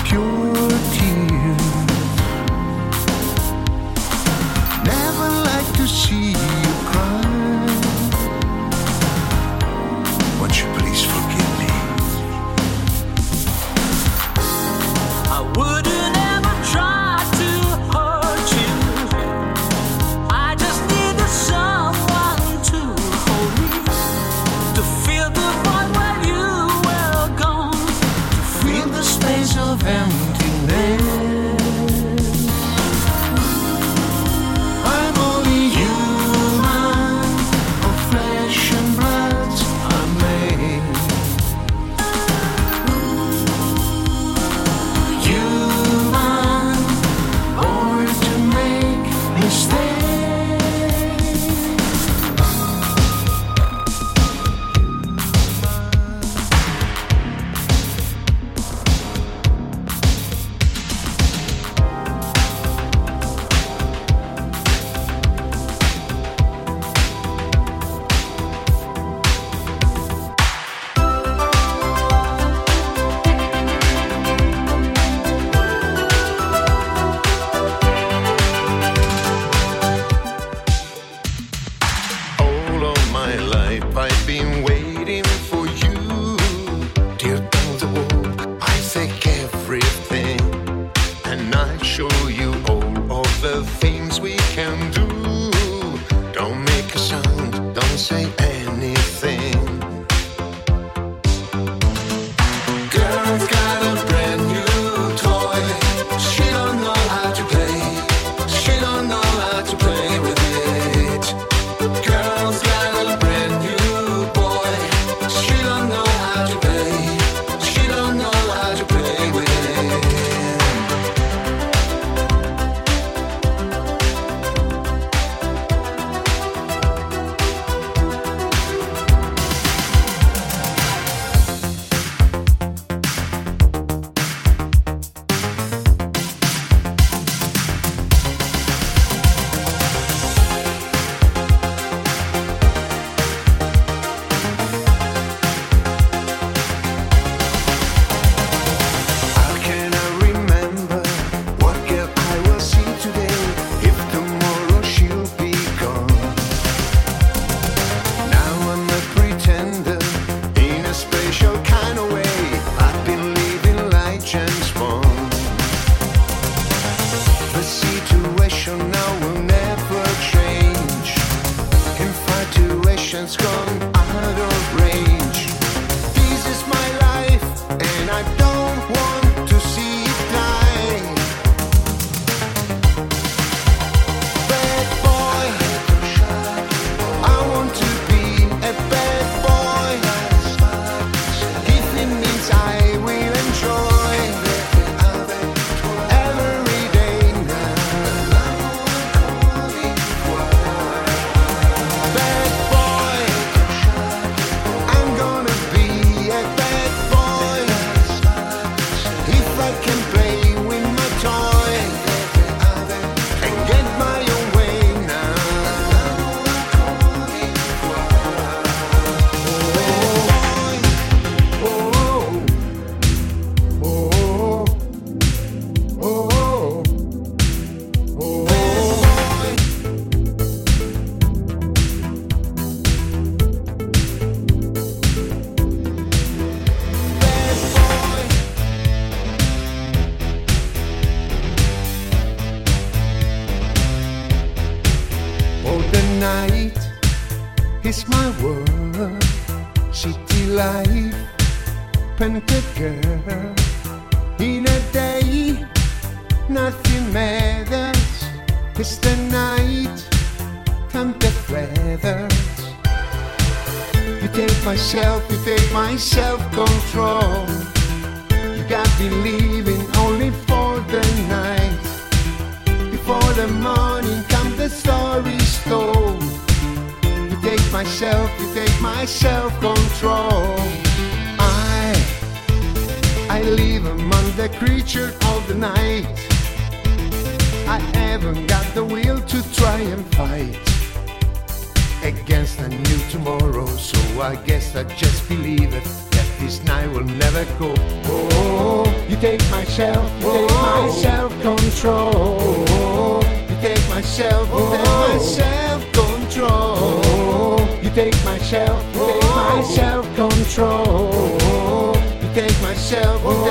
pure tears. Never like to see you cry. Won't you please forgive me? I wouldn't ever try to hurt you. I just needed someone to hold me, to feel the void where you were gone, to feel the space of emptiness. I'm only human, of flesh and blood I'm made. Human, born to make mistakes. All of my life I've been waiting for you. Dear down the wall, I take everything, and I show you all of the things we can do. Don't make a sound, don't say anything. Girl's got a brand new toy. She don't know how to play. She don't know how to play with it. Girl's got a brand new boy. She don't know how to play. She don't know how to play with it. How can I remember what girl I will see today if tomorrow she'll be gone? Now I'm a pretender in a special kind of way. I've been living like James Bond. The situation now will never change. Infatuation's gone out of range. This is my life, and I don't want to see it die. Bad boy, I want to be a bad boy. If it means I will enjoy every day now. Bad boy, I'm gonna be a bad boy. If I can play with my toy and get my own way now. Oh, oh, oh, oh, oh, oh, the night is my world. City life, painted girl. In a day, nothing matters. It's the night, time the feathers. You take myself, you take my self-control. You got me living only for the night. Before the morning comes the story's told. You take myself, you take my self-control. I live among the creature of the night. I haven't got the will to try and fight against a new tomorrow, so I guess I just believe it, that this night will never go. Oh, You take my self-control. You take my self-control. You take my self-control. You take my self-control.